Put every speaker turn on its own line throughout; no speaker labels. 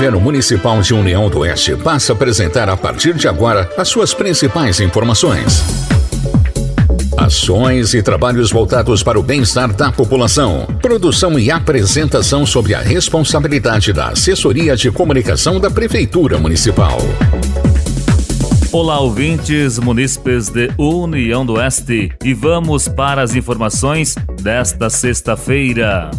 Governo Municipal de União do Oeste passa a apresentar a partir de agora as suas principais informações. Ações e trabalhos voltados para o bem-estar da população. Produção e apresentação sob a responsabilidade da Assessoria de Comunicação da Prefeitura Municipal.
Olá, ouvintes munícipes de União do Oeste, e vamos para as informações desta sexta-feira.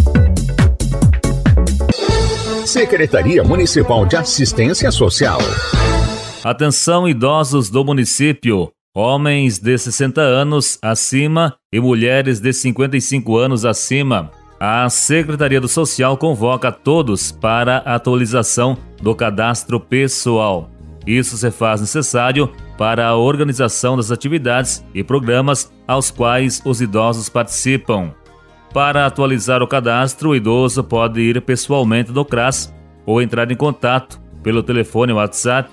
Secretaria Municipal de Assistência Social.
Atenção, idosos do município, homens de 60 anos acima e mulheres de 55 anos acima. A Secretaria do Social convoca todos para a atualização do cadastro pessoal. Isso se faz necessário para a organização das atividades e programas aos quais os idosos participam. Para atualizar o cadastro, o idoso pode ir pessoalmente no CRAS ou entrar em contato pelo telefone WhatsApp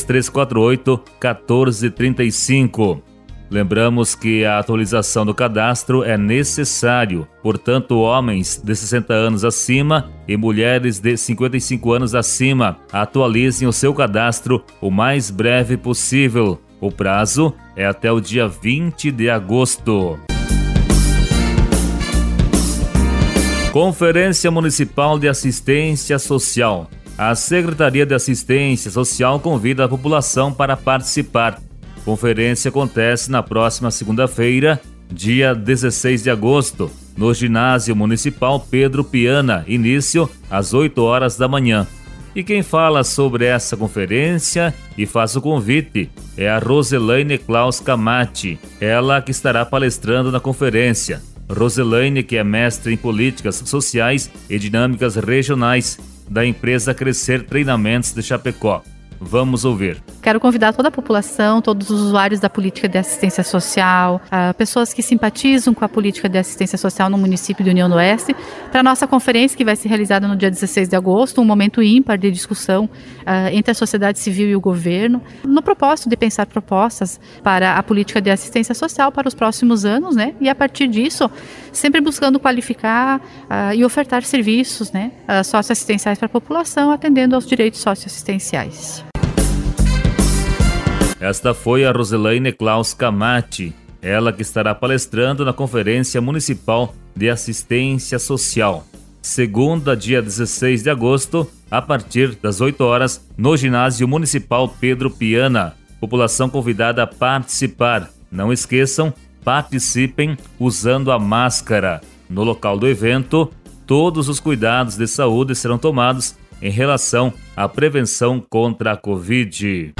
3348-1435. Lembramos que a atualização do cadastro é necessário, portanto, homens de 60 anos acima e mulheres de 55 anos acima atualizem o seu cadastro o mais breve possível. O prazo é até o dia 20 de agosto. Conferência Municipal de Assistência Social. A Secretaria de Assistência Social convida a população para participar. Conferência acontece na próxima segunda-feira, dia 16 de agosto, no Ginásio Municipal Pedro Piana, início às 8 horas da manhã. E quem fala sobre essa conferência e faz o convite é a Roselaine Klaus Camati, ela que estará palestrando na conferência. Roselaine, que é mestre em Políticas Sociais e Dinâmicas Regionais da empresa Crescer Treinamentos de Chapecó. Vamos ouvir.
Quero convidar toda a população, todos os usuários da política de assistência social, pessoas que simpatizam com a política de assistência social no município de União do Oeste, para a nossa conferência que vai ser realizada no dia 16 de agosto, um momento ímpar de discussão entre a sociedade civil e o governo, no propósito de pensar propostas para a política de assistência social para os próximos anos, né? E a partir disso, sempre buscando qualificar e ofertar serviços, né, socioassistenciais para a população, atendendo aos direitos socioassistenciais.
Esta foi a Roselaine Klaus Camati, ela que estará palestrando na Conferência Municipal de Assistência Social. Segunda, dia 16 de agosto, a partir das 8 horas, no Ginásio Municipal Pedro Piana. População convidada a participar. Não esqueçam, participem usando a máscara. No local do evento, todos os cuidados de saúde serão tomados em relação à prevenção contra a Covid.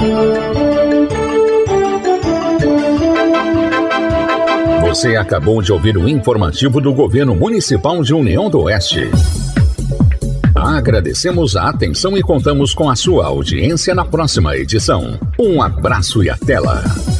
Você acabou de ouvir o informativo do Governo Municipal de União do Oeste. Agradecemos a atenção e contamos com a sua audiência na próxima edição. Um abraço e até lá!